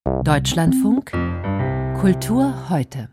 Deutschlandfunk Kultur heute.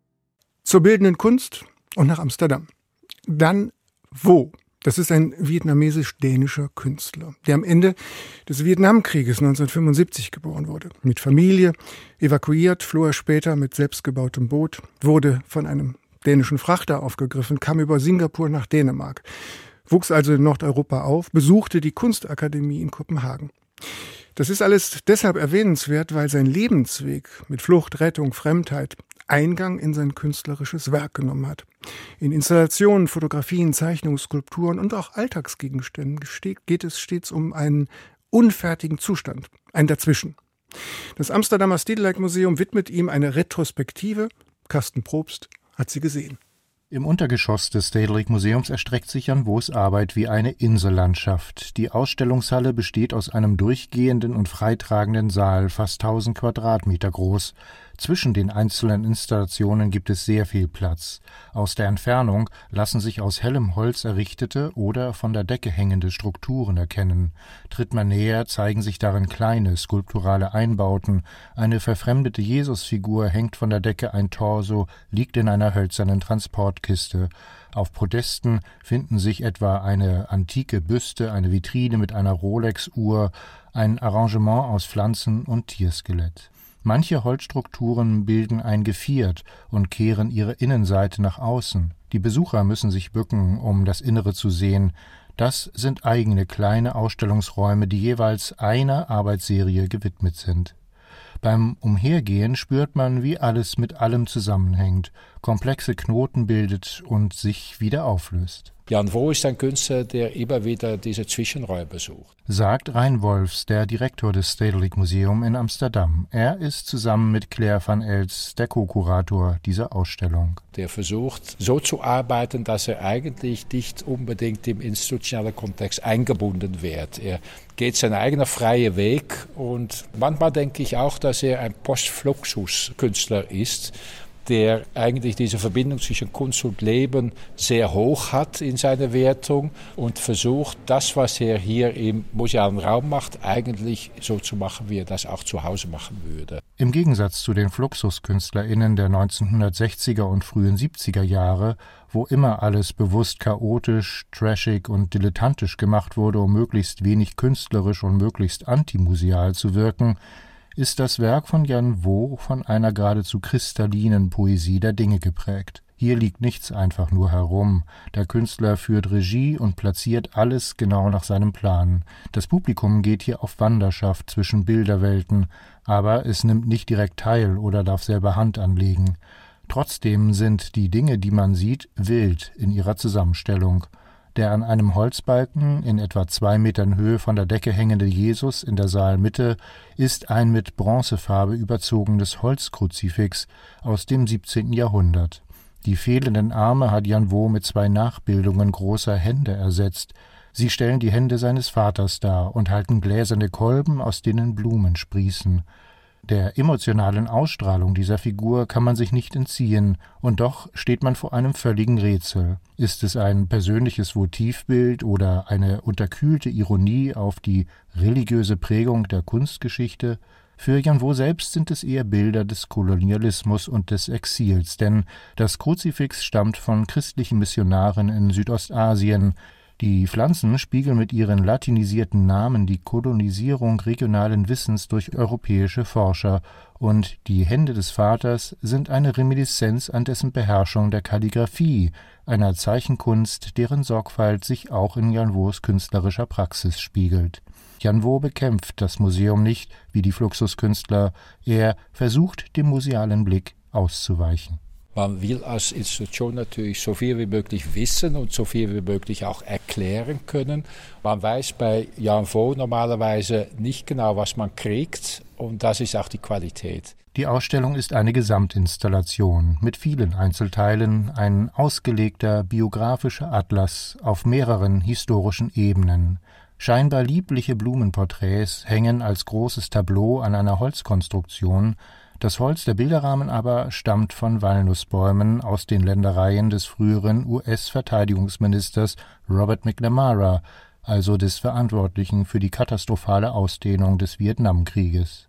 Zur bildenden Kunst und nach Amsterdam. Dann Vo. Das ist ein vietnamesisch-dänischer Künstler, der am Ende des Vietnamkrieges 1975 geboren wurde. Mit Familie, evakuiert, floh er später mit selbstgebautem Boot, wurde von einem dänischen Frachter aufgegriffen, kam über Singapur nach Dänemark, wuchs also in Nordeuropa auf, besuchte die Kunstakademie in Kopenhagen. Das ist alles deshalb erwähnenswert, weil sein Lebensweg mit Flucht, Rettung, Fremdheit Eingang in sein künstlerisches Werk genommen hat. In Installationen, Fotografien, Zeichnungen, Skulpturen und auch Alltagsgegenständen geht es stets um einen unfertigen Zustand, ein Dazwischen. Das Amsterdamer Stedelijk Museum widmet ihm eine Retrospektive. Carsten Probst hat sie gesehen. Im Untergeschoss des Stedelijk Museums erstreckt sich Jan Vos Arbeit wie eine Insellandschaft. Die Ausstellungshalle besteht aus einem durchgehenden und freitragenden Saal, fast 1000 Quadratmeter groß. Zwischen den einzelnen Installationen gibt es sehr viel Platz. Aus der Entfernung lassen sich aus hellem Holz errichtete oder von der Decke hängende Strukturen erkennen. Tritt man näher, zeigen sich darin kleine skulpturale Einbauten. Eine verfremdete Jesusfigur hängt von der Decke, ein Torso liegt in einer hölzernen Transportkiste. Auf Podesten finden sich etwa eine antike Büste, eine Vitrine mit einer Rolex-Uhr, ein Arrangement aus Pflanzen- und Tierskelett. Manche Holzstrukturen bilden ein Geviert und kehren ihre Innenseite nach außen. Die Besucher müssen sich bücken, um das Innere zu sehen. Das sind eigene kleine Ausstellungsräume, die jeweils einer Arbeitsserie gewidmet sind. Beim Umhergehen spürt man, wie alles mit allem zusammenhängt, komplexe Knoten bildet und sich wieder auflöst. Jan Vo ist ein Künstler, der immer wieder diese Zwischenräume sucht. Sagt Rein Wolfs, der Direktor des Stedelijk Museum in Amsterdam. Er ist zusammen mit Claire van Els der Co-Kurator dieser Ausstellung. Der versucht, so zu arbeiten, dass er eigentlich nicht unbedingt im institutionellen Kontext eingebunden wird. Er geht seinen eigenen freien Weg und manchmal denke ich auch, dass er ein Post-Fluxus-Künstler ist, der eigentlich diese Verbindung zwischen Kunst und Leben sehr hoch hat in seiner Wertung und versucht, das, was er hier im musealen Raum macht, eigentlich so zu machen, wie er das auch zu Hause machen würde. Im Gegensatz zu den FluxuskünstlerInnen der 1960er und frühen 70er Jahre, wo immer alles bewusst chaotisch, trashig und dilettantisch gemacht wurde, um möglichst wenig künstlerisch und möglichst antimuseal zu wirken, ist das Werk von Jan Vo von einer geradezu kristallinen Poesie der Dinge geprägt. Hier liegt nichts einfach nur herum. Der Künstler führt Regie und platziert alles genau nach seinem Plan. Das Publikum geht hier auf Wanderschaft zwischen Bilderwelten, aber es nimmt nicht direkt teil oder darf selber Hand anlegen. Trotzdem sind die Dinge, die man sieht, wild in ihrer Zusammenstellung. Der an einem Holzbalken in etwa 2 Metern Höhe von der Decke hängende Jesus in der Saalmitte ist ein mit Bronzefarbe überzogenes Holzkruzifix aus dem 17. Jahrhundert. Die fehlenden Arme hat Jan Vo mit 2 Nachbildungen großer Hände ersetzt. Sie stellen die Hände seines Vaters dar und halten gläserne Kolben, aus denen Blumen sprießen. Der emotionalen Ausstrahlung dieser Figur kann man sich nicht entziehen, und doch steht man vor einem völligen Rätsel. Ist es ein persönliches Votivbild oder eine unterkühlte Ironie auf die religiöse Prägung der Kunstgeschichte? Für Jan Vo selbst sind es eher Bilder des Kolonialismus und des Exils, denn das Kruzifix stammt von christlichen Missionaren in Südostasien. Die Pflanzen spiegeln mit ihren latinisierten Namen die Kolonisierung regionalen Wissens durch europäische Forscher, und die Hände des Vaters sind eine Reminiszenz an dessen Beherrschung der Kalligraphie, einer Zeichenkunst, deren Sorgfalt sich auch in Jan Vos künstlerischer Praxis spiegelt. Jan Vo bekämpft das Museum nicht, wie die Fluxuskünstler, er versucht, dem musealen Blick auszuweichen. Man will als Institution natürlich so viel wie möglich wissen und so viel wie möglich auch erklären können. Man weiß bei Jan Vo normalerweise nicht genau, was man kriegt, und das ist auch die Qualität. Die Ausstellung ist eine Gesamtinstallation mit vielen Einzelteilen, ein ausgelegter biografischer Atlas auf mehreren historischen Ebenen. Scheinbar liebliche Blumenporträts hängen als großes Tableau an einer Holzkonstruktion. Das Holz der Bilderrahmen aber stammt von Walnussbäumen aus den Ländereien des früheren US-Verteidigungsministers Robert McNamara, also des Verantwortlichen für die katastrophale Ausdehnung des Vietnamkrieges.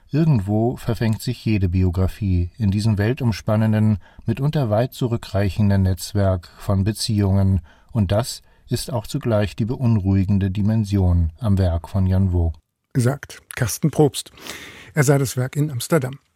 Irgendwo verfängt sich jede Biografie in diesem weltumspannenden, mitunter weit zurückreichenden Netzwerk von Beziehungen, und das ist auch zugleich die beunruhigende Dimension am Werk von Jan Vaux. Sagt Carsten Probst. Er sah das Werk in Amsterdam.